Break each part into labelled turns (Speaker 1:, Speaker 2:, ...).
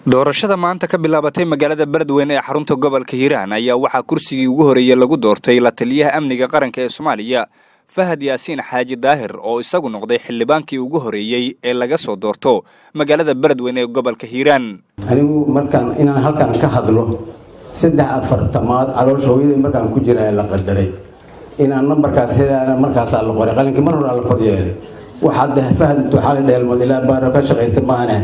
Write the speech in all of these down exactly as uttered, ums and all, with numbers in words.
Speaker 1: doorashada maanta ka bilaabatay magaalada Beledweyne ee xarunta gobolka Hiiraan ayaa waxaa kursigii ugu horeeyay lagu doortay la taliyaha amniga qaranka ee Soomaaliya Fahad Yaasiin Xaaji Daahir oo isagu noqday xildhibaankii ugu horeeyay ee laga soo doorto magaalada Beledweyne ee gobolka Hiiraan.
Speaker 2: Anigu markaan inaan halkaan ka hadlo saddex afartamaad calooshooyada markaan ku jiray la qadaray inaan nambarkaas helaan markaas la qoray qalinkii mar hore la kor yeelay waxa Fahad intuu xal dheelmad ilaa baaro ka shaqeystay maana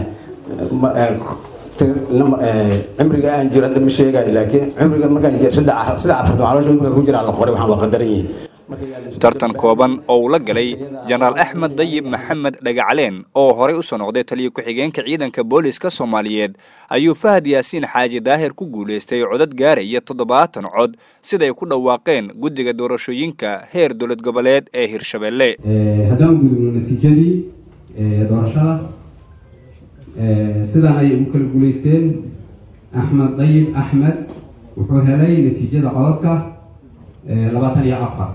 Speaker 2: cimriga aan jiro hadda ma sheegay laakiin cimriga markaan jiro saddex saddex afartan calooshooyada markaan ku jiray la qoray waxaan la qadaray
Speaker 1: tartan kooban oo la galay Generaal Axmed Dayib Maxamed Dhagacaleen oo horey u soo noqday taliye ku-xigeenka ciidanka booliska Soomaaliyeed ayuu Fahad Yaasiin Xaaji Daahir ku guuleystay codad gaaraya toddobaatan cod sida ay ku dhawaaqeen guddiga doorashooyinka heer dowlad goboleed ee Hirshabelle.
Speaker 3: ee hadaan gudubno natiijadii ee doorashada ee sidaan ay u kala guuleysteen Axmed Dayib Axmed wuxuu helay natiijada codadka ee labaatan iyo afar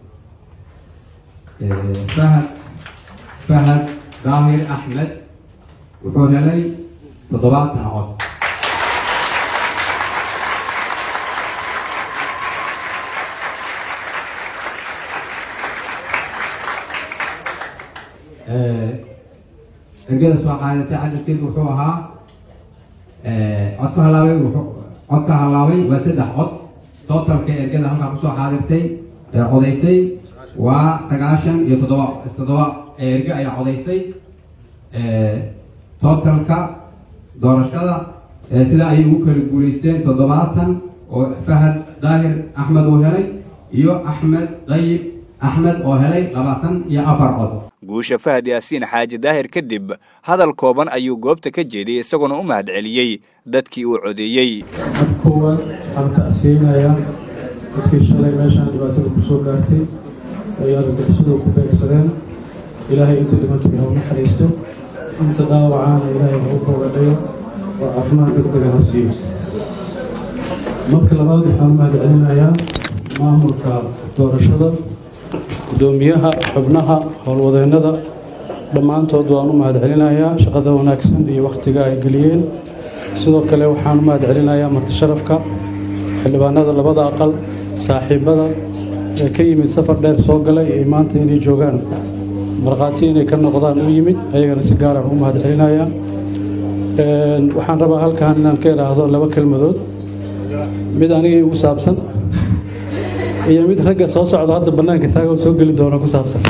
Speaker 3: فهد فهد ظاهر أحمد وحولي تضباط نعود الجلسة سواء تعدد كل وحوها عدك هلاوي عدك هلاوي وسدح عد توتر كالجلسة هم كبسوا حادثتي عديسي وسقاشن يتضوى يتضوى إرجع إلى عضيسي توتالكا دورشكذا سلا أيوك البوليستين تضواتن وفهد ظاهر أحمد وهلي يو أحمد طيب أحمد وهلي لباتن يا أفراد
Speaker 1: guusha Fahad Yaasiin Xaaji Daahir kadib hadal kooban ayuu goobta ka jeediyay isagoo u mahad celiyay dadkii uu codeeyay
Speaker 4: kuwa halka siinaya dadkii shalay meeshan dhibaatada ku soo gaartay ayaa dadku ku beegsadeen ilaahay inta dhimatay oo naxariisto inta dhaawacana ilaahay uu ku wadayo oo caafimaad degdeg ah siiyo marka labaad waxaan mahad celinayaa maamulka doorashada gudoomiyaha xubnaha howlwadeennada dhammaantood waan u mahad celinayaa shaqada wanaagsan iyo waqtiga ay geliyeen sidoo kale waxaan u mahad celinayaa marti sharafka xildhibaanada labada aqal saaxiibada ka yimid safar dheer soo galay ee maanta inay joogaan marqaati inay ka noqdaan u yimid ayagana si gaar ah u mahad celinaya een waxaan rabaa halkaan inaan ka iraahdo laba kelmadood mid aniga ugu saabsan iyo mid ragga soo socda hadda banaanka taagan soo gali doona ku saabsan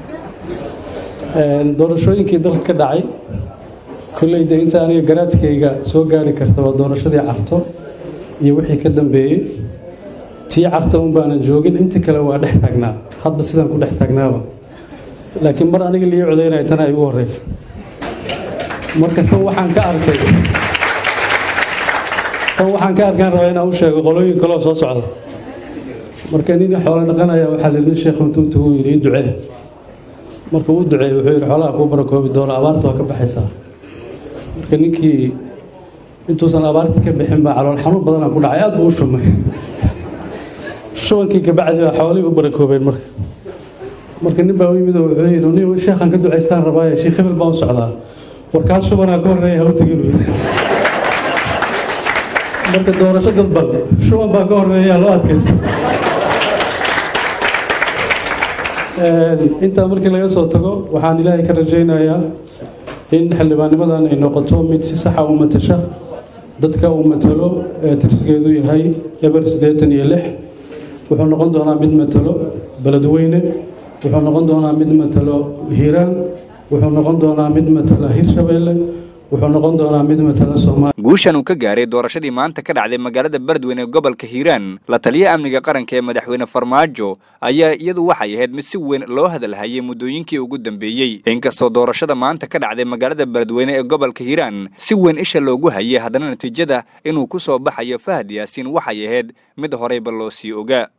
Speaker 4: een doorashooyinkii dalka ka dhacay kulleeyda inta aniga garaadkayga soo gaari karta waa doorashadii carto iyo wixii ka dambeeyay tii carta un baanan joogin inta kale waa dhex taagnaa hadba sidaan ku dhex taagnaaba laakiin mar aniga liyo codeynay tan ay ugu horeysa marka tan waxaan ka arkay tan waxaan ka arkaan rabaa inaan u sheego qolooyin kale oo soo socda marka nin xoolo dhaqanaya waxaa la yidhi sheekhu intuu intuu yidhi ducee marka uu duceeyay wuxuu yidhi xoolaha kuu barakoobi doona abaartu waa ka baxaysaa marka ninkii intuusan abaarta ka bixin baa calool xanuun badanaa ku dhacay aad buu u shumay شوانكي كبعد حوالي وبركوبين مرك مرك نبى ويمد وعين وني والشيخ عن كده عيستان رباية شيخ خبل باوس على وركاز شو بنا كور ريه هو تقولوا مرك الدورة شد البل شو ما بكور ريه لو أتكست أنت مرك اللي يصوتكو وحان الله كرجينا يا إن حل بان مثلا إنه قطوم من سحة ومتشة ضدك ومتلو ترسجدوا هاي يبرز ديتن يلح wuxuu noqon doonaa mid matalo Beledweyne wuxuu noqon doonaa mid matalo Hiiraan wuxuu noqon doonaa mid matalo Hirshabelle wuxuu noqon doonaa mid matalo Soomaaliya
Speaker 1: guushan uu ka gaaray doorashadii maanta ka dhacday magaalada Beledweyne ee gobolka Hiiraan la taliyaha amniga qaranka ee madaxweyne Farmaajo ayaa iyadu waxay ahayd mid si weyn loo hadalhayay muddooyinkii ugu dambeeyay inkastoo doorashada maanta ka dhacday magaalada Beledweyne ee gobolka Hiiraan si weyn isha loogu hayay haddana natiijada inuu ku soo baxayo Fahad Yaasiin waxay ahayd mid horeyba loo sii ogaa